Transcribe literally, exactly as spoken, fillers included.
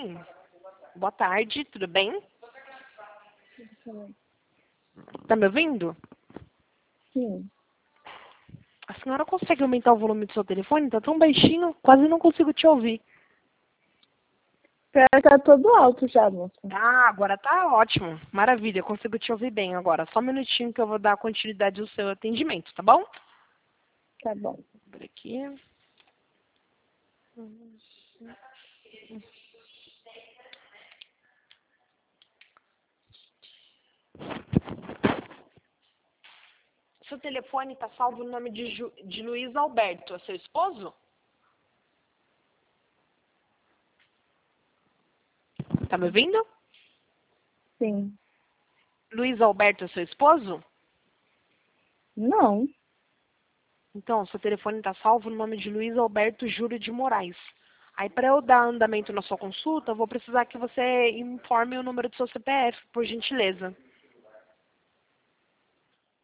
Oi, boa tarde, tudo bem? Tá me ouvindo? Sim. A senhora consegue aumentar o volume do seu telefone? Tá tão baixinho, quase não consigo te ouvir. Pior que tá todo alto já, moça. Ah, agora tá ótimo. Maravilha, consigo te ouvir bem agora. Só um minutinho que eu vou dar continuidade ao seu atendimento, tá bom? Tá bom. Por aqui. Seu telefone tá salvo no nome de, Ju, de Luiz Alberto, é seu esposo? Tá me ouvindo? Sim. Luiz Alberto é seu esposo? Não. Então, seu telefone está salvo no nome de Luiz Alberto Júlio de Moraes. Aí, para eu dar andamento na sua consulta, eu vou precisar que você informe o número do seu C P F, por gentileza.